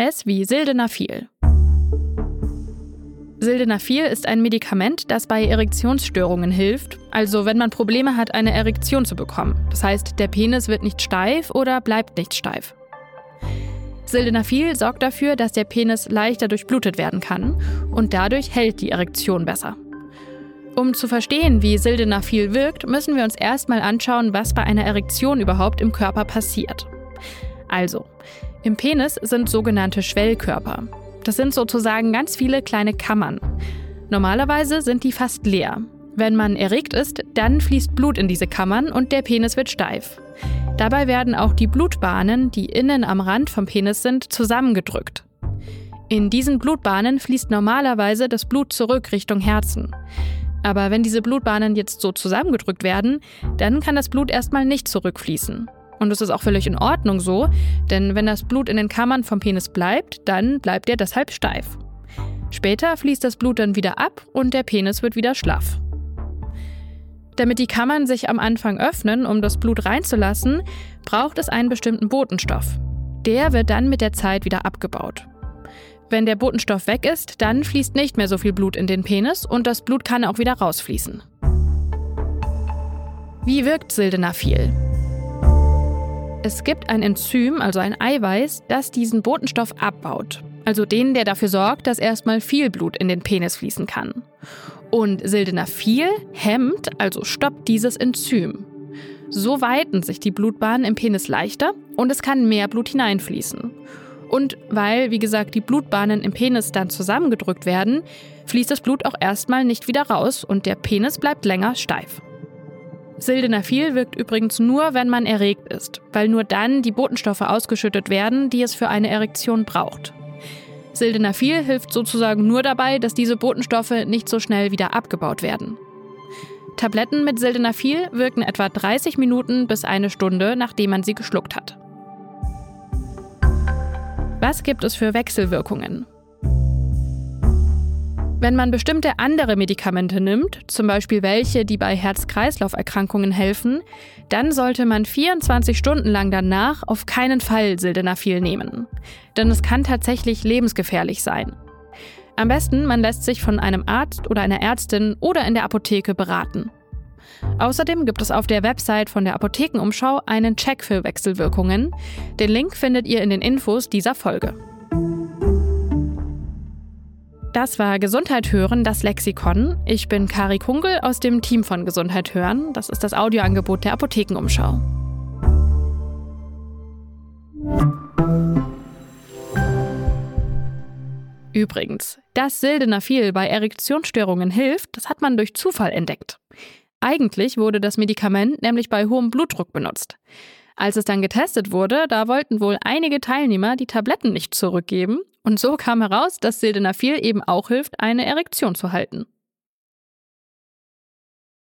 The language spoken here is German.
S wie Sildenafil. Sildenafil ist ein Medikament, das bei Erektionsstörungen hilft, also wenn man Probleme hat, eine Erektion zu bekommen. Das heißt, der Penis wird nicht steif oder bleibt nicht steif. Sildenafil sorgt dafür, dass der Penis leichter durchblutet werden kann und dadurch hält die Erektion besser. Um zu verstehen, wie Sildenafil wirkt, müssen wir uns erstmal anschauen, was bei einer Erektion überhaupt im Körper passiert. Also, im Penis sind sogenannte Schwellkörper. Das sind sozusagen ganz viele kleine Kammern. Normalerweise sind die fast leer. Wenn man erregt ist, dann fließt Blut in diese Kammern und der Penis wird steif. Dabei werden auch die Blutbahnen, die innen am Rand vom Penis sind, zusammengedrückt. In diesen Blutbahnen fließt normalerweise das Blut zurück Richtung Herzen. Aber wenn diese Blutbahnen jetzt so zusammengedrückt werden, dann kann das Blut erstmal nicht zurückfließen. Und das ist auch völlig in Ordnung so, denn wenn das Blut in den Kammern vom Penis bleibt, dann bleibt er deshalb steif. Später fließt das Blut dann wieder ab und der Penis wird wieder schlaff. Damit die Kammern sich am Anfang öffnen, um das Blut reinzulassen, braucht es einen bestimmten Botenstoff. Der wird dann mit der Zeit wieder abgebaut. Wenn der Botenstoff weg ist, dann fließt nicht mehr so viel Blut in den Penis und das Blut kann auch wieder rausfließen. Wie wirkt Sildenafil? Es gibt ein Enzym, also ein Eiweiß, das diesen Botenstoff abbaut. Also den, der dafür sorgt, dass erstmal viel Blut in den Penis fließen kann. Und Sildenafil hemmt, also stoppt dieses Enzym. So weiten sich die Blutbahnen im Penis leichter und es kann mehr Blut hineinfließen. Und weil, wie gesagt, die Blutbahnen im Penis dann zusammengedrückt werden, fließt das Blut auch erstmal nicht wieder raus und der Penis bleibt länger steif. Sildenafil wirkt übrigens nur, wenn man erregt ist, weil nur dann die Botenstoffe ausgeschüttet werden, die es für eine Erektion braucht. Sildenafil hilft sozusagen nur dabei, dass diese Botenstoffe nicht so schnell wieder abgebaut werden. Tabletten mit Sildenafil wirken etwa 30 Minuten bis eine Stunde, nachdem man sie geschluckt hat. Was gibt es für Wechselwirkungen? Wenn man bestimmte andere Medikamente nimmt, zum Beispiel welche, die bei Herz-Kreislauf-Erkrankungen helfen, dann sollte man 24 Stunden lang danach auf keinen Fall Sildenafil nehmen. Denn es kann tatsächlich lebensgefährlich sein. Am besten, man lässt sich von einem Arzt oder einer Ärztin oder in der Apotheke beraten. Außerdem gibt es auf der Website von der Apothekenumschau einen Check für Wechselwirkungen. Den Link findet ihr in den Infos dieser Folge. Das war Gesundheit hören, das Lexikon. Ich bin Kari Kunkel aus dem Team von Gesundheit hören. Das ist das Audioangebot der Apothekenumschau. Übrigens, dass Sildenafil bei Erektionsstörungen hilft, das hat man durch Zufall entdeckt. Eigentlich wurde das Medikament nämlich bei hohem Blutdruck benutzt. Als es dann getestet wurde, da wollten wohl einige Teilnehmer die Tabletten nicht zurückgeben und so kam heraus, dass Sildenafil eben auch hilft, eine Erektion zu halten.